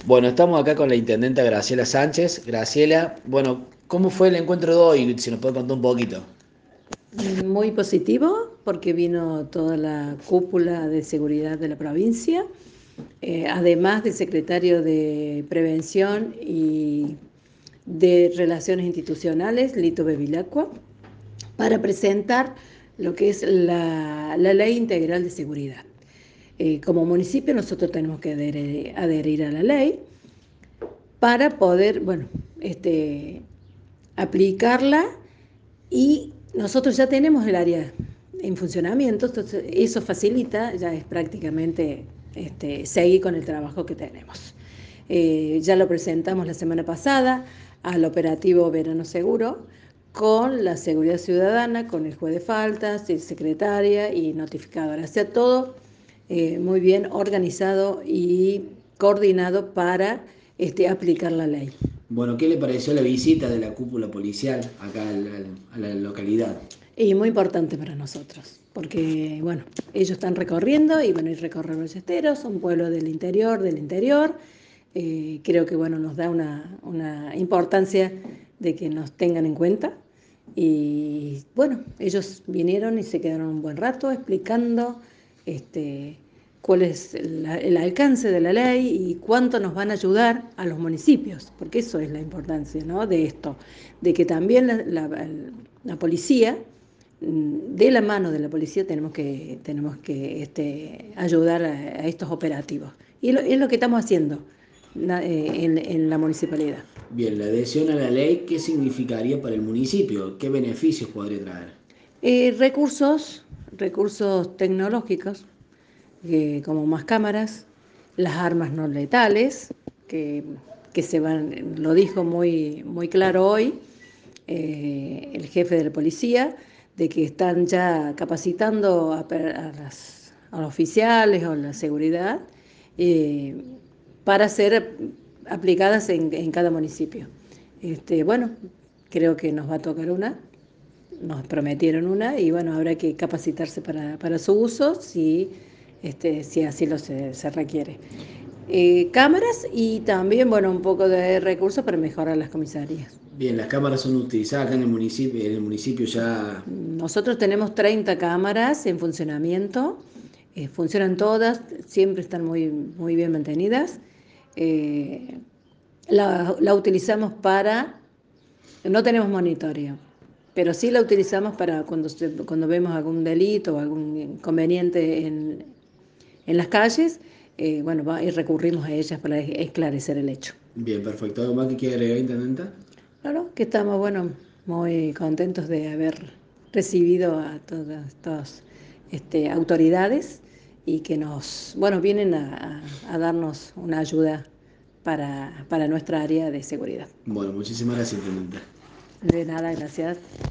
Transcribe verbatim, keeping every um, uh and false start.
Bueno, estamos acá con la intendenta Graciela Sánchez. Graciela, bueno, ¿cómo fue el encuentro de hoy? Si nos puede contar un poquito. Muy positivo porque vino toda la cúpula de seguridad de la provincia, eh, además del secretario de Prevención y de Relaciones Institucionales, Lito Bevilacqua, para presentar lo que es la, la Ley Integral de Seguridad. Eh, como municipio nosotros tenemos que adherir, adherir a la ley para poder, bueno, este, aplicarla. Y nosotros ya tenemos el área en funcionamiento, entonces eso facilita, ya es prácticamente este, seguir con el trabajo que tenemos. Eh, ya lo presentamos la semana pasada al operativo Verano Seguro con la seguridad ciudadana, con el juez de faltas, el secretaria y notificadora. O sea, todo eh, muy bien organizado y coordinado para este, aplicar la ley. Bueno, ¿qué le pareció la visita de la cúpula policial acá a la, a la localidad? Y muy importante para nosotros, porque bueno, ellos están recorriendo y van a ir a recorrer los esteros, un pueblo del interior, del interior. Eh, creo que bueno, nos da una, una importancia de que nos tengan en cuenta. Y bueno, ellos vinieron y se quedaron un buen rato explicando este, cuál es la- el alcance de la ley y cuánto nos van a ayudar a los municipios, porque eso es la importancia, ¿no? De esto, de que también la, la- la policía, mm, de la mano de la policía tenemos que, tenemos que este, ayudar a, a estos operativos. Y lo- es lo que estamos haciendo na- eh, en, en la municipalidad. Bien, la adhesión a la ley, ¿qué significaría para el municipio? ¿Qué beneficios podría traer? Eh, recursos, recursos tecnológicos, eh, como más cámaras, las armas no letales, que, que se van, lo dijo muy, muy claro hoy eh, el jefe de la policía, de que están ya capacitando a, a las, a los oficiales o la seguridad eh, para ser aplicadas en, en cada municipio. Este, bueno, creo que nos va a tocar una, nos prometieron una y bueno, habrá que capacitarse para, para su uso si, este, si así lo se, se requiere. Eh, cámaras y también, bueno, un poco de recursos para mejorar las comisarías. Bien, las cámaras son utilizadas acá en el municipio, en el municipio ya. Nosotros tenemos treinta cámaras en funcionamiento, eh, funcionan todas, siempre están muy, muy bien mantenidas. Eh, la, la utilizamos para, no tenemos monitoreo, pero sí la utilizamos para cuando, se- cuando vemos algún delito o algún inconveniente en, en las calles, eh, bueno, va- y recurrimos a ellas para esclarecer el hecho. Bien, perfecto. ¿Algo más que quiera agregar, intendenta? Claro que estamos, bueno, muy contentos de haber recibido a todas estas este, autoridades y que nos, bueno, vienen a, a- a darnos una ayuda para, para nuestra área de seguridad. Bueno, muchísimas gracias, intendenta. De nada, gracias.